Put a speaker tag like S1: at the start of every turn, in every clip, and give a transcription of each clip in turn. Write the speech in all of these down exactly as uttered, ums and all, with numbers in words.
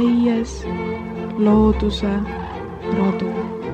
S1: viies looduse rodu.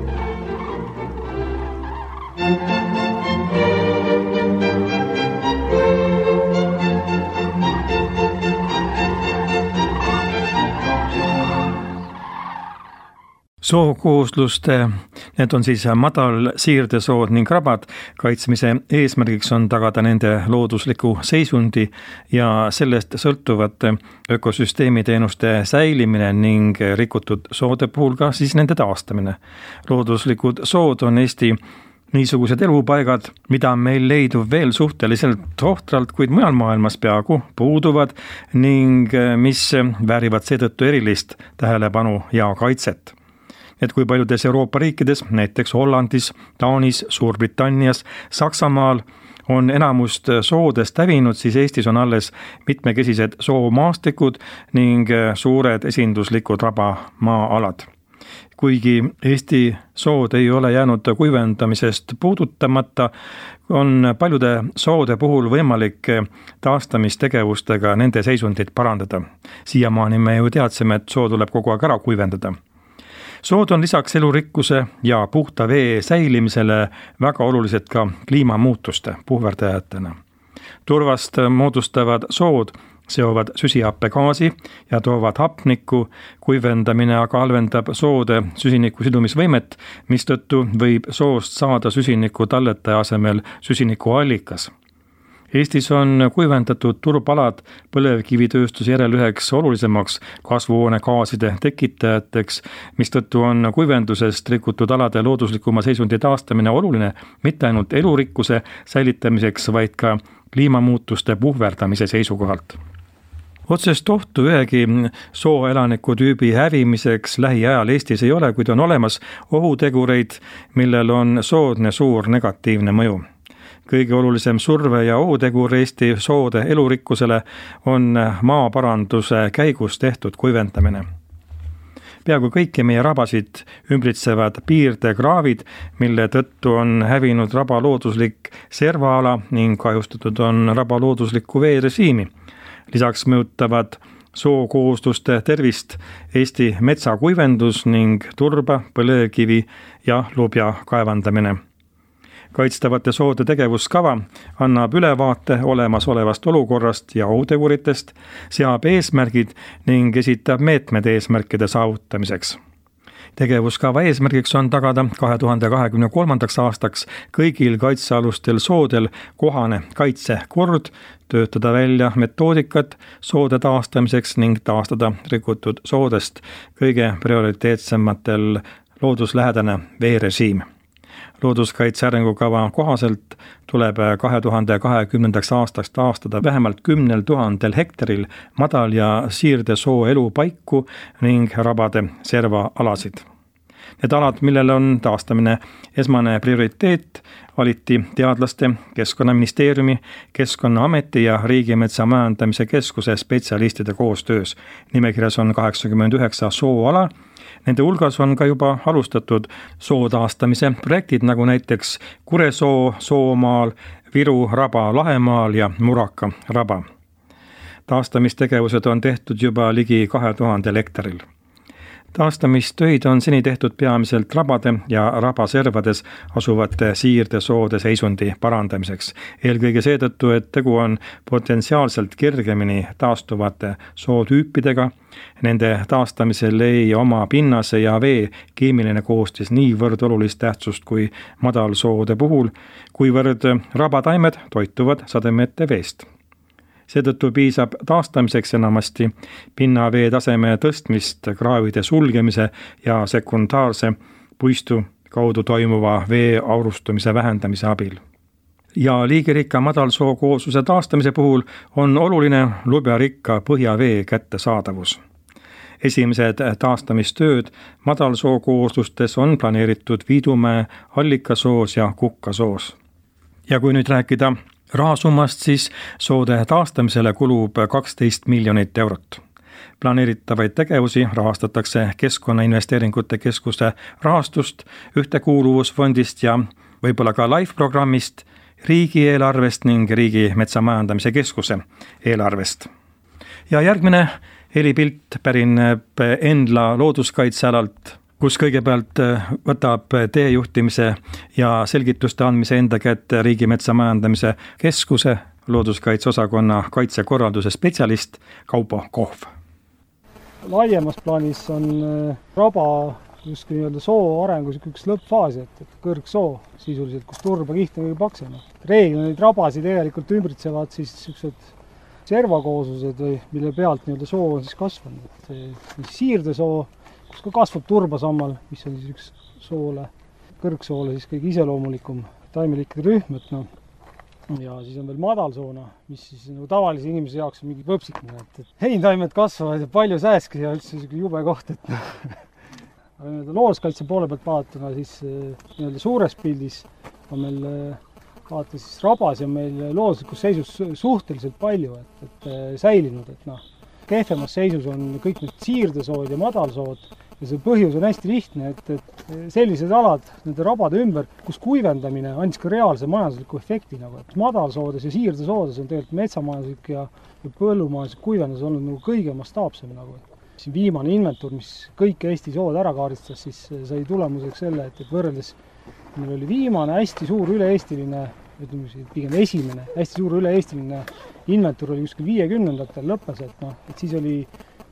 S2: Sookoosluste, need on siis madal siirdesood ning rabad, kaitsmise eesmärgiks on tagada nende loodusliku seisundi ja sellest sõltuvate ökosüsteemiteenuste säilimine ning rikutud soode puhul ka siis nende taastamine. Looduslikud sood on Eesti niisugused elupaigad, mida meil leidub veel suhteliselt ohtralt, kuid mujal maailmas peaaegu puuduvad ning mis väärivad seetõttu erilist tähelepanu ja kaitset. Et kui paljudes Euroopa riikides, näiteks Hollandis, Taanis, Suurbritannias, Saksamaal on enamust soodest hävinud, siis Eestis on alles mitmekesised soomaastikud ning suured esinduslikud rabamaa-alad. Kuigi Eesti sood ei ole jäänud kuivendamisest puudutamata, on paljude soode puhul võimalik taastamistegevustega nende seisundit parandada. Siiamaani me ju teadsime, et soo tuleb kogu aeg ära kuivendada. Sood on lisaks elurikkuse ja puhta vee säilimisele väga olulised ka kliimamuutuste puhverdajatena. Turvast moodustavad sood seovad süsihappegaasi ja toovad hapnikku, kuivendamine aga halvendab soode süsiniku sidumisvõimet, mistõttu võib soost saada süsiniku talletaja asemel süsiniku allikas. Eestis on kuivendatud turbaalad põlevkivitööstuse järel üheks olulisemaks kasvuhoonegaaside tekitajateks, mistõttu on kuivendusest rikutud alade looduslikuma seisundi taastamine oluline mitte ainult elurikkuse säilitamiseks, vaid ka kliimamuutuste puhverdamise seisukohalt. Otsest ohtu ühegi sooelanikutüübi hävimiseks lähiajal Eestis ei ole, kuid on olemas ohutegureid, millel on soodne suur negatiivne mõju. Kõige olulisem surve ja ohutegur Eesti soode elurikkusele on maaparanduse käigus tehtud kuivendamine. Peaaegu kõiki meie rabasid ümbritsevad piirdekraavid, mille tõttu on hävinud raba looduslik servaala ning kahjustatud on raba looduslikku veerežiimi. Lisaks mõjutavad sookoosluste tervist Eesti metsakuivendus ning turba, põlevkivi ja lubja kaevandamine. Kaitstavate soode tegevuskava annab ülevaate olemasolevast olukorrast ja ohuteguritest, seab eesmärgid ning esitab meetmed eesmärkide saavutamiseks. Tegevuskava eesmärgiks on tagada kahe tuhande kahekümne kolmandaks aastaks kõigil kaitsealustel soodel kohane kaitsekord, töötada välja metoodikat soode taastamiseks ning taastada rikutud soodest kõige prioriteetsematel looduslähedane veerežiim. Looduskaitse arengukava kohaselt tuleb kahe tuhande kahekümnendaks aastaks taastada vähemalt kümnel tuhandel hektaril madal- ja siirdesoo elupaiku ning rabade servaalasid. Need alad, millel on taastamine esmane prioriteet, valiti teadlaste, Keskkonnaministeeriumi, Keskkonnaameti ja Riigimetsa Majandamise Keskuse spetsialistide koostöös. Nimekirjas on kaheksakümmend üheksa sooala. Nende hulgas on ka juba alustatud soo taastamise projektid, nagu näiteks Kuresoo Soomaal, Viru raba Lahemaal ja Muraka raba. Taastamistegevused on tehtud juba ligi kahe tuhandel hektaril. Taastamistöid on seni tehtud peamiselt rabade ja rabaservades asuvate siirdesoode seisundi parandamiseks. Eelkõige seetõttu, et tegu on potentsiaalselt kergemini taastuvate sootüüpidega. Nende taastamisel ei oma pinnase ja vee keemiline koostis niivõrd olulist tähtsust kui madalsoode puhul, kuivõrd rabataimed toituvad sademete veest. Seetõttu piisab taastamiseks enamasti pinnavee taseme tõstmist kraavide sulgemise ja sekundaarse puistu kaudu toimuva vee aurustumise vähendamise abil. Ja liigirikka madalsookoosluse taastamise puhul on oluline lubjarikka põhjavee kättesaadavus. Esimesed taastamistööd madalsookooslustes on planeeritud Viidumäe, Allikasoos ja Kukkasoos. Ja kui nüüd rääkida rahasummast, siis soode taastamisele kulub kaksteist miljonit eurot. Planeeritavaid tegevusi rahastatakse Keskkonnainvesteeringute Keskuse rahastust, Ühtekuuluvusfondist ja võib-olla ka LIFE-programmist, riigieelarvest ning Riigi Metsamajandamise Keskuse eelarvest. Ja järgmine helipilt pärineb Endla looduskaitsealalt, kus kõigepealt võtab teejuhtimise ja selgituste andmise enda kätte Riigimetsa Majandamise Keskuse looduskaitseosakonna kaitsekorralduse spetsialist Kaupo Kohv.
S3: Laiemas plaanis on raba justkui nii-öelda soo arengus üks lõppfaasi, et, et kõrgsoo sisuliselt, kus turbakiht on kõige paksem. Reeglina neid rabasid tegelikult ümbritsevad siis niisugused servakooslused, või mille pealt nii-öelda soo on siis kasvanud. See siirdesoo, kus ka kasvab turbasammal, mis on siis üks soole, kõrgsoole siis kõige iseloomulikum taimeliikide rühm, et noh. Ja siis on veel madalsoona, mis siis nagu tavalise inimese jaoks on mingi põpsikene, et, et heintaimed kasvavad ja palju sääski ja üldse niisugune jube koht, et noh. Aga nii-öelda looduskaitse poole pealt vaadatuna siis nii-öelda suures pildis on meil vaata siis rabasi on meil looduslikus seisus suhteliselt palju, et, et säilinud, et noh. Kehvemas seisus on kõik need siirdesood ja madalsood ja see põhjus on hästi lihtne, et, et sellised alad nende rabade ümber, kus kuivendamine andis ka reaalse majandusliku efekti nagu, et madalsoodes ja siirdesoodes on tegelikult metsamajanduslik ja, ja põllumajanduslik kuivendus olnud nagu kõige mastaapsem nagu. Siin viimane inventuur, mis kõik Eesti sood ära kaaristas, siis sai tulemuseks selle, et, et võrreldes meil oli viimane hästi suur üle-eestiline, ütleme pigem esimene, hästi suur üle-eestiline inventuur oli kuskil viiekümnendatel lõppes, et noh, et siis oli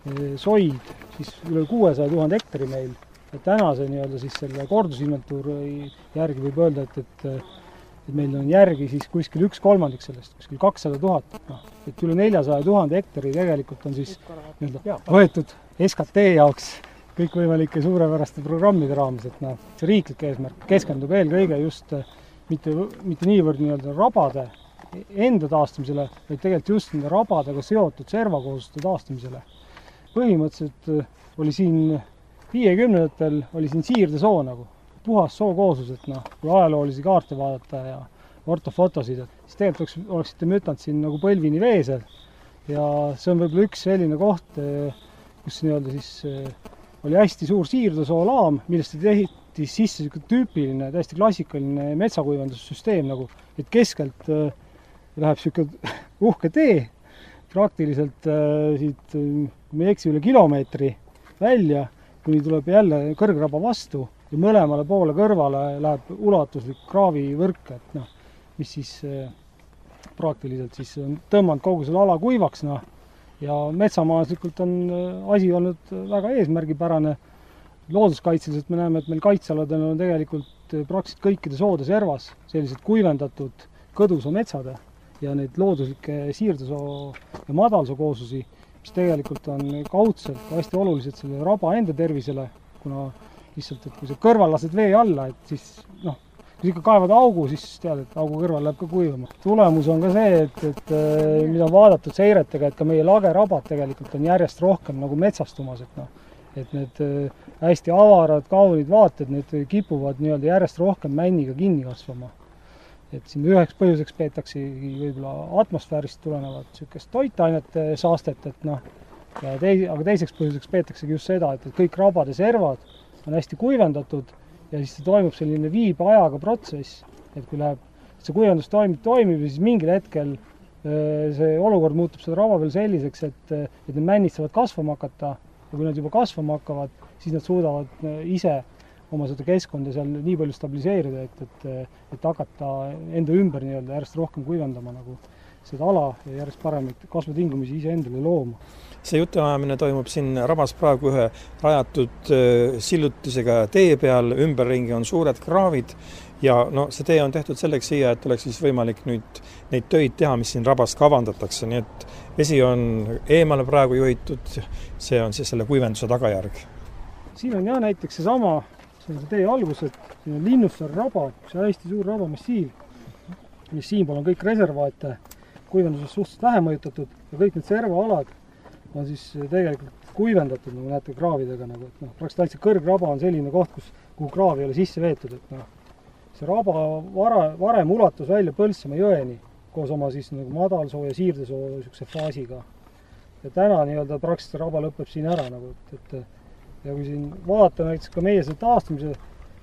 S3: soid siis üle kuuesaja tuhande hektari meil, et tänase nii-öelda siis selle kordusinventuuri järgi võib öelda, et, et et meil on järgi siis kuskil üks kolmandik sellest, kuskil kakssada tuhat, noh, et üle neljasaja tuhande hektari tegelikult on siis nii-öelda võetud S K T jaoks kõikvõimalike suurepäraste programmide raames, et noh, see riiklik eesmärk keskendub eelkõige just mitte, mitte niivõrd nii-öelda rabade enda taastamisele, vaid tegelikult just nende rabadega seotud servakoosluste taastamisele. Põhimõtteliselt oli siin viiekümnendatel oli siin siirdesoo nagu, puhas sookooslus, et noh, kui ajaloolisi kaarte vaadata ja ortofotosid, et siis tegelikult oleks, oleksite mütanud siin nagu põlvini veesel ja see on võib-olla üks selline koht, kus nii-öelda siis oli hästi suur siirdesoo laam, millest tehti sisse niisugune tüüpiline, täiesti klassikaline metsakuivendussüsteem nagu, et keskelt läheb niisugune uhke tee, praktiliselt siit, me ei eksi üle kilomeetri välja, kuni tuleb jälle kõrgraba vastu ja mõlemale poole kõrvale läheb ulatuslik kraavivõrk, et noh, mis siis eh, praktiliselt siis on tõmmanud kogu selle ala kuivaks, noh, ja metsamajanduslikult on asi olnud väga eesmärgipärane. Looduskaitseliselt me näeme, et meil kaitsealadel on tegelikult praktiliselt kõikide soode servas sellised kuivendatud kõduso metsade ja neid looduslikke siirdesoo ja madalsoo kooslusi, mis tegelikult on kaudselt hästi olulised selle raba enda tervisele, kuna lihtsalt, et kui sa kõrval lased vee alla, et siis noh, kui sa ikka kaevad augu, siis tead, et augu kõrval läheb ka kuivama. Tulemus on ka see, et, et mida on vaadatud seiretega, et ka meie lagerabad tegelikult on järjest rohkem nagu metsastumas, et noh, et need hästi avarad, kaunid vaated, need kipuvad nii-öelda järjest rohkem männiga kinni kasvama. Et siin üheks põhjuseks peetakse võib-olla atmosfäärist tulenevat niisugust toitainete saastet, et noh, ja teis, aga teiseks põhjuseks peetaksegi just seda, et, et kõik rabade servad on hästi kuivendatud ja siis see toimub selline viibeajaga protsess, et kui läheb, see kuivendus toimib, toimib ja siis mingil hetkel see olukord muutub seda raba veel selliseks, et, et need männid saavad kasvama hakata ja kui nad juba kasvama hakkavad, siis nad suudavad ise oma seda keskkonda seal nii palju stabiliseerida, et, et, et hakata enda ümber nii-öelda järjest rohkem kuivendama nagu seda ala ja järjest paremaid kasvutingumusi ise endale looma.
S2: See jutuajamine toimub siin rabas praegu ühe rajatud sillutisega tee peal, ümberringi on suured kraavid ja no, see tee on tehtud selleks siia, et oleks siis võimalik nüüd neid töid teha, mis siin rabas kavandatakse, nii et vesi on eemale praegu juhitud, see on siis selle kuivenduse tagajärg.
S3: Siin on jah näiteks see sama, see on see tee algus, et siin on Linnussaare raba, see hästi suur rabamassiiv, mis siinpool on kõik reservaate kuivendusest suhteliselt vähe mõjutatud ja kõik need servaalad on siis tegelikult kuivendatud, nagu näete kraavidega, nagu, et noh, praktiliselt kõrgraba on selline koht, kus, kuhu kraav ei ole sisse veetud, et noh, see raba vara, varem ulatus välja Põltsamaa jõeni koos oma siis nagu madalsoo ja siirdesoo niisuguse faasiga. Ja täna nii-öelda praktiliselt raba lõpeb siin ära, nagu, et, et ja kui siin vaadata näiteks ka meie selle taastamise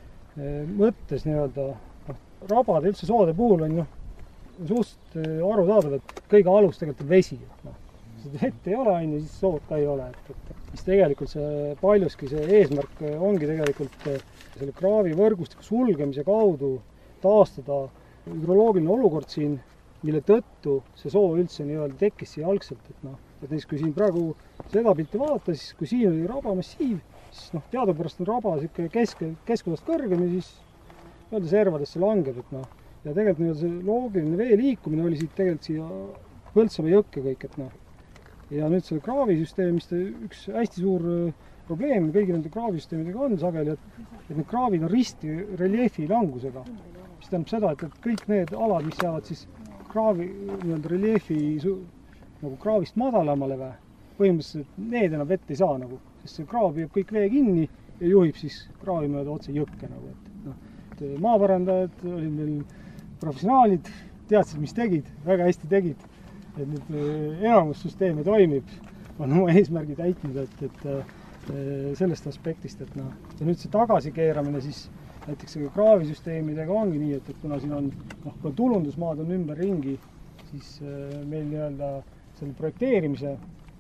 S3: mõttes nii-öelda, noh, rabade üldse soode puhul on noh, suust aru saadav, et kõige alus tegelikult on vesi. No. sisuliselt vett ei ole, on ju, siis sood ka ei ole. Et, et, mis tegelikult see paljuski see eesmärk ongi tegelikult selle kraavivõrgustiku sulgemise kaudu taastada hüdroloogiline olukord siin, mille tõttu see soo üldse nii-öelda tekkis siia algselt. Et, noh, et näiteks kui siin praegu seda pilti vaadata, siis kui siin oli rabamassiiv, siis noh, teadupärast on raba kesk, keskusest kõrgem ja siis nii-öelda servadesse langeb. Et, noh, ja tegelikult nii-öelda see loogiline vee liikumine oli siit tegelikult siia Põltsamaa jõkke kõik. Et, noh, ja nüüd selle kraavisüsteem, mis te, üks hästi suur probleem kõigi nende kraavisüsteemidega on sageli, et, et need kraavid on risti reljeefi langusega. Mis tähendab seda, et, et kõik need alad, mis jäävad siis kraavi nii-öelda reljeefi nagu kraavist madalamale või, põhimõtteliselt need enam vett ei saa, nagu, sest see kraav viib kõik vee kinni ja juhib siis kraavi mööda otse jõkke. Nagu, et, noh, et maaparandajad olid meil professionaalid, teadsid, mis tegid, väga hästi tegid, et nüüd enamus süsteeme toimib, on oma eesmärgi täitnud, et, et sellest aspektist, et noh, ja nüüd see tagasikeeramine siis näiteks kraavisüsteemidega ongi nii, et, et kuna siin on, noh, kui tulundusmaad on ümber ringi, siis meil nii-öelda selle projekteerimise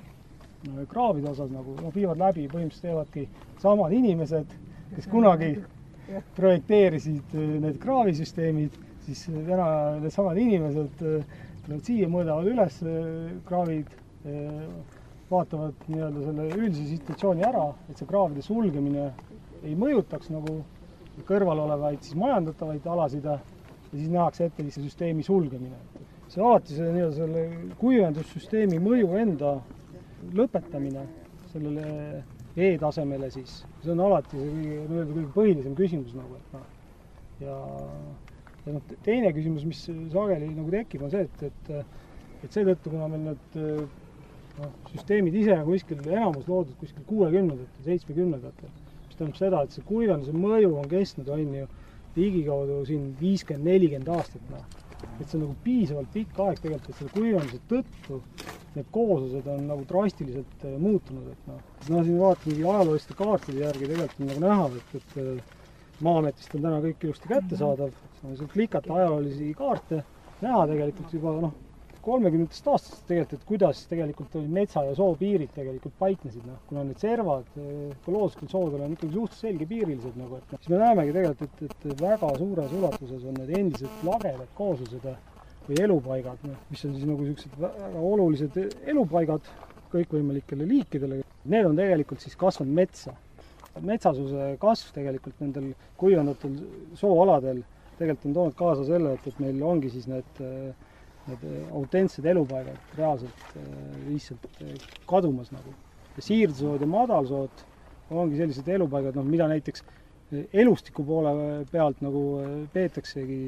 S3: kraavide osas nagu, noh, viivad läbi, põhimõtteliselt teevadki samad inimesed, kes kunagi projekteerisid need kraavisüsteemid, siis täna need samad inimesed tulevad siia, mõõdavad üles kraavid, vaatavad nii-öelda selle üldise situatsiooni ära, et see kraavide sulgemine ei mõjutaks nagu kõrval olevaid siis majandatavaid alasid ja siis nähakse ette see süsteemi sulgemine. See alati see, nii-öelda selle kuivendussüsteemi mõju enda lõpetamine sellele E-tasemele siis, see on alati see kõige, kõige põhilisem küsimus nagu, et noh. Ja, ja noh, teine küsimus, mis sageli nagu tekib, on see, et, et, et seetõttu, kuna meil need no, süsteemid ise on kuskil enamus loodud kuskil kuuekümnendatel, seitsmekümnendatel, mis tähendab seda, et see kuivenduse mõju on kestnud on ju ligikaudu siin viiskümmend nelikümmend aastat. No. Et see on nagu piisavalt pikk aeg tegelikult, et selle kuivenduse tõttu need kooslused on nagu drastiliselt muutunud. Et noh, no, siin vaatamegi ajalooliste kaartide järgi tegelikult on nagu näha, et, et Maa-ametist on täna kõik ilusti kättesaadav, saame klikata ajaloolisi kaarte, näha tegelikult juba noh, kolmekümnendast aastast tegelikult, et kuidas tegelikult oli metsa ja soo piirid tegelikult paiknesid, noh, kuna need servad, looduslikud soodel on ikkagi suhteliselt selge piirilised, nagu, et siis me näemegi tegelikult, et, et väga suures ulatuses on need endised lagedad kooslused või elupaigad, noh, mis on siis nagu sellised väga olulised elupaigad kõikvõimalikele liikidele. Need on tegelikult siis kasvanud metsa. Metsasuse kasv tegelikult nendel kuivendatud sooaladel tegelikult on toonud kaasa selle, et, et meil ongi siis need need autentsed elupaigad reaalselt lihtsalt kadumas nagu. Ja siirdesood ja madalsood ongi sellised elupaigad, noh, mida näiteks elustiku poole pealt nagu peetaksegi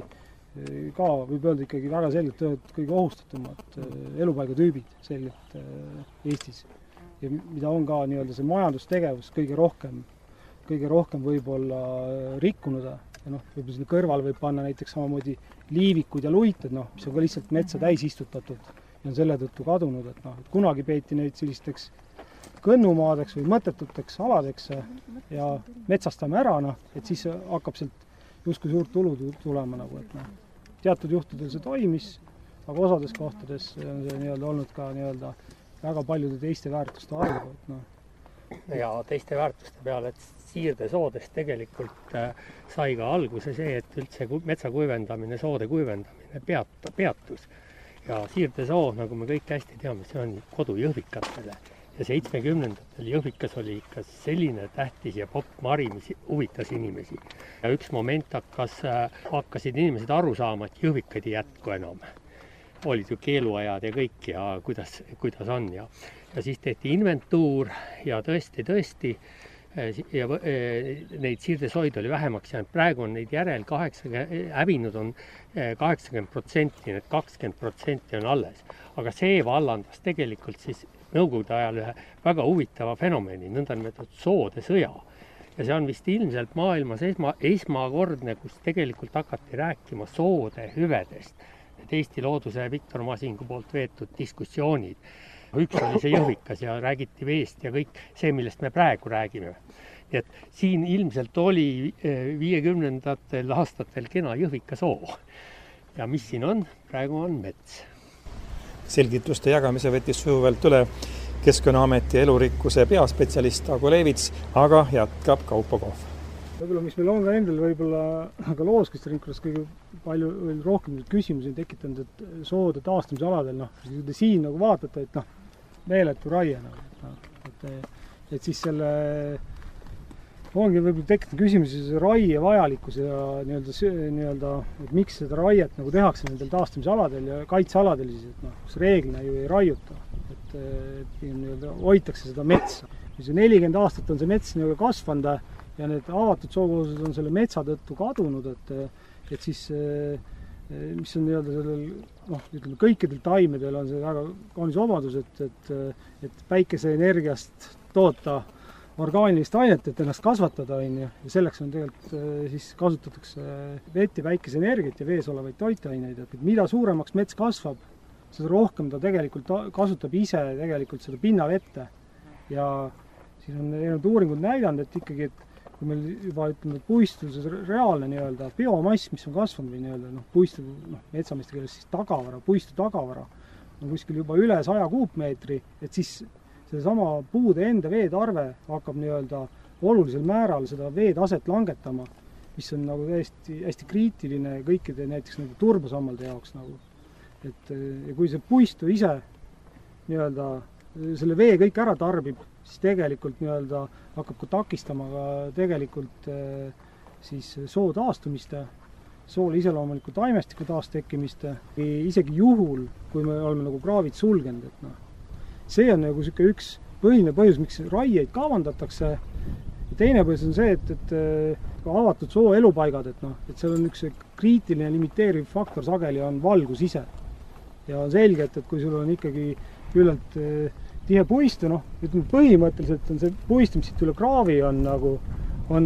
S3: ka, võib öelda ikkagi väga selgelt ühed kõige ohustatumad elupaigatüübid selgelt Eestis. Ja mida on ka nii-öelda see majandustegevus kõige rohkem, kõige rohkem võib-olla rikkunud. Ja noh, võib-olla sinna kõrval võib panna näiteks samamoodi liivikud ja luited, noh, mis on ka lihtsalt metsa täis istutatud ja on selle tõttu kadunud. Et noh, et kunagi peeti neid sellisteks kõnnumaadeks või mõttetuteks aladeks ja metsastame ära, noh, et siis hakkab sealt justkui suurt tulu tulema. Nagu, et noh, teatud juhtudel see toimis, aga osades kohtades on see nii-öelda olnud ka nii-öelda väga paljude teiste väärtuste arvu. Et noh.
S4: Ja teiste väärtuste peale, et siirdesoodest tegelikult äh, sai ka alguse see, et üldse metsa kuivendamine, soode kuivendamine peat, peatus. Ja siirdesoo, nagu me kõik hästi teame, see on kodu jõhvikatele. Ja seitsmekümnendatel Jõhvikas oli ikka selline tähtis ja popp mari, mis huvitas inimesi. Ja üks moment hakkas, äh, hakkasid inimesed aru saama, et jõhvikaid ei jätku enam. Olid ju keeluajad ja kõik ja kuidas, kuidas on. Ja, ja siis tehti inventuur ja tõesti, tõesti ja neid siirdesoid oli vähemaks jäänud. Praegu on neid järel kaheksakümmend, hävinud on kaheksakümmend protsenti, need kakskümmend protsenti on alles. Aga see vallandas tegelikult siis nõukogude ajal ühe väga huvitava fenomeni, nõndanimetatud soode sõja. Ja see on vist ilmselt maailmas esma, esmakordne, kus tegelikult hakati rääkima soode hüvedest. Eesti looduse Viktor Masingu poolt veetud diskussioonid. Üks oli see Jõhvikas ja räägiti veest ja kõik see, millest me praegu räägime. Nii et siin ilmselt oli viiekümnendatel aastatel kena Jõhvika soo. Ja mis siin on? Praegu on mets.
S2: Selgituste jagamise võttis sujuvalt üle Keskkonnaameti elurikkuse peaspetsialist Ago Leevits, aga jätkab Kaupo Kohv.
S3: Võib-olla, mis meil on ka endal võib-olla ka looduskaitseringkonnas kõige palju rohkem küsimusi tekitanud, et soode taastamise aladel, noh, kui te siin nagu vaatate, et noh, meeletu raie, nagu, et, et, et siis selle ongi võib-olla tekkinud küsimusi raie vajalikkus ja nii-öelda, nii-öelda, et miks seda raiet nagu tehakse nendel taastamise aladel ja kaitsealadel siis, et noh, kus reeglina ju ei raiuta, et, et nii-öelda hoitakse seda metsa. See nelikümmend aastat on see mets nii-öelda kasvanud ja need avatud sookooslused on selle metsa tõttu kadunud, et, et siis mis on nii-öelda sellel, noh, ütleme, kõikidel taimedel on see väga kaunis omadus, et, et, et päikeseenergiast toota orgaanilist ainet, et ennast kasvatada, on ju, ja selleks on tegelikult siis kasutatakse vett ja päikeseenergiat ja vees olevaid toitaineid, et mida suuremaks mets kasvab, seda rohkem ta tegelikult kasutab ise tegelikult seda pinnavette ja siin on erinevad uuringud näidanud, et ikkagi, et kui meil juba ütleme puistuses reaalne nii-öelda biomass, mis on kasvanud või nii-öelda noh, puistu, noh, metsameeste keeles siis tagavara, puistu tagavara on kuskil juba üle saja kuupmeetri, et siis seesama puude enda veetarve hakkab nii-öelda olulisel määral seda veetaset langetama, mis on nagu täiesti hästi kriitiline kõikide näiteks nagu turbasammalde jaoks nagu. Et ja kui see puistu ise nii-öelda selle vee kõik ära tarbib, siis tegelikult nii-öelda hakkab ka takistama ka tegelikult siis soo taastumist, soole iseloomuliku taimestiku taastekkimist, isegi juhul, kui me oleme nagu kraavid sulgenud, et noh, see on nagu üks põhiline põhjus, miks raieid kavandatakse. Ja teine põhjus on see, et, et avatud soo elupaigad, et, noh, et seal on üks kriitiline limiteeriv faktor sageli on valgus ise. Ja on selge, et, et kui sul on ikkagi küllalt tihe puistu, noh, ütleme põhimõtteliselt on see puistu, mis siit üle kraavi on, nagu, on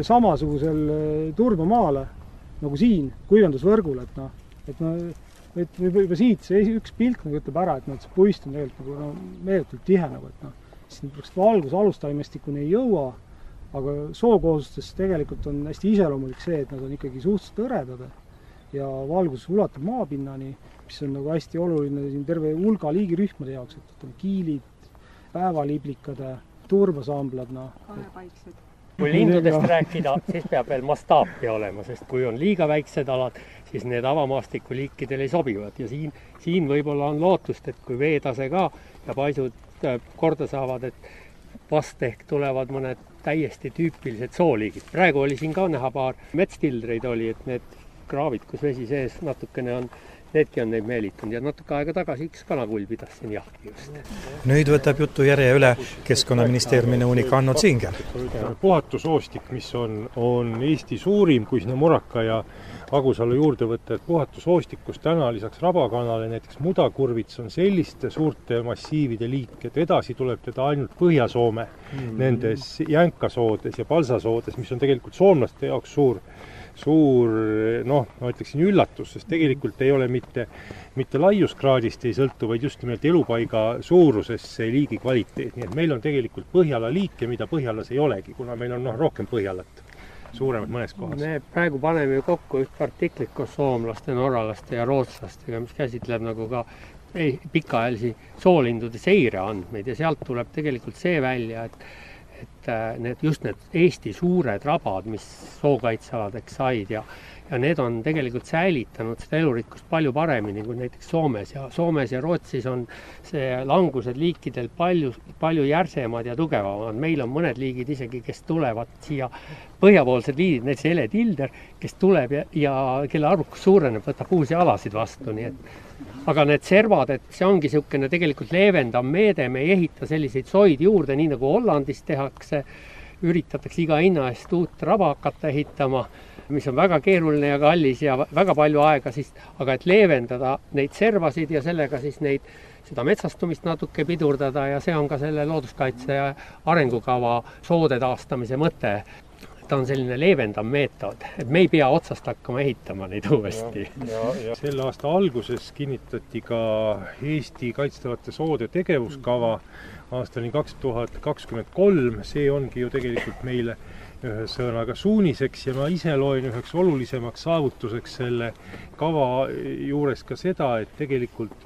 S3: samasugusel turbamaale nagu siin kuivendusvõrgul, et, noh, et no, et juba siit see üks pilk nagu ütleb ära, et no, see puist on tegelikult nagu, no, meeletult tihe, nagu, et no, siis valgus alustaimestikuni ei jõua, aga sookoosustes tegelikult on hästi iseloomulik see, et nad on ikkagi suhteliselt õredad ja valgus ulatub maapinnani, mis on nagu hästi oluline siin terve hulga liigirühmade jaoks, et on kiilid, päevaliblikad, turbasamblad, no.
S1: Kahepaiksed.
S4: Kui lindudest rääkida, siis peab veel mastaapi olema, sest kui on liiga väiksed alad, siis need avamaastiku liikidele ei sobivad ja siin, siin võib-olla on lootust, et kui veetase ka ja paisud korda saavad, et vast ehk tulevad mõned täiesti tüüpilised sooliigid. Praegu oli siin ka näha paar metstildreid oli, et need kraavid, kus vesi sees natukene on, needki on neid meelitanud ja natuke aega tagasi üks kanakull pidas siin jahti just.
S2: Nüüd võtab jutu järje üle Keskkonnaministeeriumi nõunik Anno Zinger.
S5: Puhatusoostik, mis on, on Eesti suurim, kui sinna Muraka ja Agusalu juurde võtta, et puhatusoostik, kus täna lisaks rabakanale näiteks mudakurvits on selliste suurte massiivide liik, et edasi tuleb teda ainult Põhja-Soome mm-hmm. nendes jänkasoodes ja palsasoodes, mis on tegelikult soomlaste jaoks suur suur, noh, ma ütleksin üllatus, sest tegelikult ei ole mitte, mitte laiuskraadist ei sõltu, vaid just nimelt elupaiga suurusest see liigi kvaliteet. Nii et meil on tegelikult Põhjala liike, mida Põhjalas ei olegi, kuna meil on noh, rohkem Põhjalat, suuremad mõnes kohas.
S4: Me praegu paneme ju kokku üht artiklit koos soomlaste, norralaste ja rootslastega, mis käsitleb nagu ka pikaajalisi soolindude seire andmeid ja sealt tuleb tegelikult see välja, et et need, just need Eesti suured rabad, mis sookaitsealadeks said ja, ja need on tegelikult säilitanud seda elurikkust palju paremini kui näiteks Soomes ja Soomes ja Rootsis on see langused liikidel palju, palju järsemad ja tugevamad. Meil on mõned liigid isegi, kes tulevad siia põhjapoolsed liidid, näiteks eletilder, kes tuleb ja, ja kelle arvukus suureneb, võtab uusi alasid vastu, nii et aga need servad, et see ongi niisugune tegelikult leevendav meede, me ei ehita selliseid soid juurde, nii nagu Hollandis tehakse, üritatakse iga hinna eest uut raba hakata ehitama, mis on väga keeruline ja kallis ja väga palju aega, siis, aga et leevendada neid servasid ja sellega siis neid, seda metsastumist natuke pidurdada ja see on ka selle looduskaitse arengukava soode taastamise mõte. Ta on selline leevendav meetod, et me ei pea otsast hakkama ehitama neid uuesti.
S5: Ja, ja, ja. Selle aasta alguses kinnitati ka Eesti kaitstavate soode tegevuskava aastani kaks tuhat kakskümmend kolm. See ongi ju tegelikult meile ühesõnaga suuniseks ja ma ise loen üheks olulisemaks saavutuseks selle kava juures ka seda, et tegelikult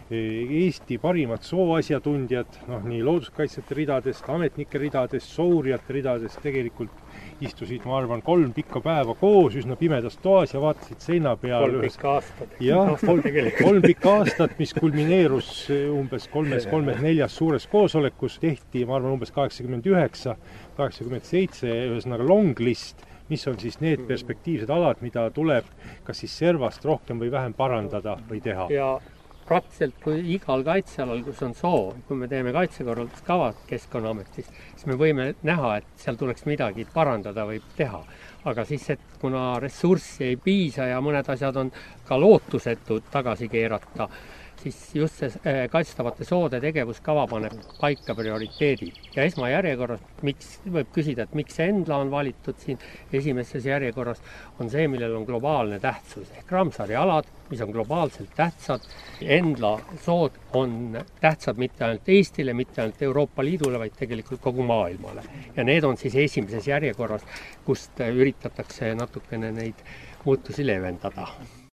S5: Eesti parimad sooasjatundjad, noh nii looduskaitsjate ridadest, ametnike ridadest, sourijate ridadest tegelikult istusid, ma arvan, kolm pikka päeva koos üsna pimedas toas ja vaatasid seina peal
S4: kolm pikka aastat.
S5: jah, kolm, kolm pikka aastat, mis kulmineerus umbes kolmes, kolmes, neljas suures koosolekus, tehti, ma arvan, umbes kaheksakümmend üheksa, kaheksakümmend seitse, ühesõnaga long list, mis on siis need perspektiivsed alad, mida tuleb kas siis servast rohkem või vähem parandada või teha.
S4: Ja praktiliselt kui igal kaitsealal, kus on soo, kui me teeme kaitsekorralduskavad Keskkonnaametis, siis me võime näha, et seal tuleks midagi parandada või teha. Aga siis, et kuna ressurssi ei piisa ja mõned asjad on ka lootusetud tagasi keerata, siis just see kaitstavate soode tegevuskava paneb paika prioriteedid. Ja esmajärjekorras, miks, võib küsida, et miks see Endla on valitud siin esimeses järjekorras, on see, millel on globaalne tähtsus. Ehk Ramsari alad, mis on globaalselt tähtsad. Endla sood on tähtsad mitte ainult Eestile, mitte ainult Euroopa Liidule, vaid tegelikult kogu maailmale. Ja need on siis esimeses järjekorras, kust üritatakse natukene neid muutusi leevendada.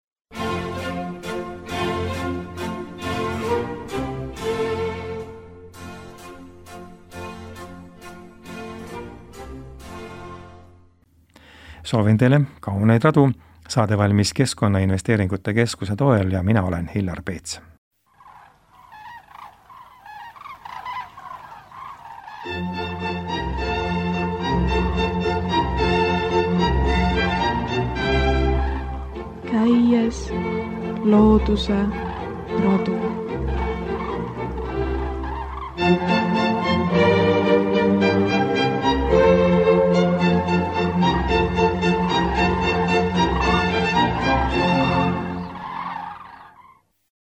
S2: Soovin teile kauneid radu, saade valmis Keskkonnainvesteeringute Keskuse toel ja mina olen Hillar Peets.
S1: Käies looduse radu.